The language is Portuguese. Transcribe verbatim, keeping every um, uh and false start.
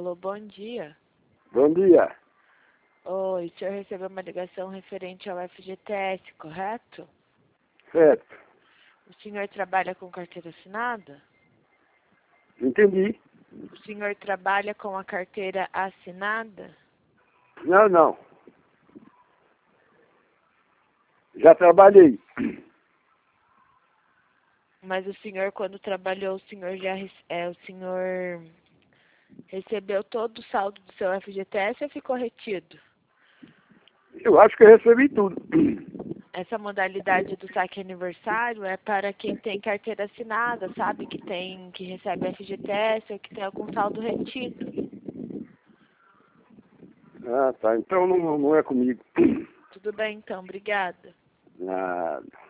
Alô, bom dia. Bom dia. Oi, o senhor recebeu uma ligação referente ao F G T S, correto? Certo. O senhor trabalha com carteira assinada? Entendi. O senhor trabalha com a carteira assinada? Não, não. Já trabalhei. Mas o senhor, quando trabalhou, o senhor já rece- é, o senhor recebeu todo o saldo do seu F G T S ou ficou retido? Eu acho que eu recebi tudo. Essa modalidade do saque aniversário é para quem tem carteira assinada, sabe? Que tem, que recebe F G T S ou que tem algum saldo retido. Ah, tá. Então não, não é comigo. Tudo bem, então. Obrigada. Nada.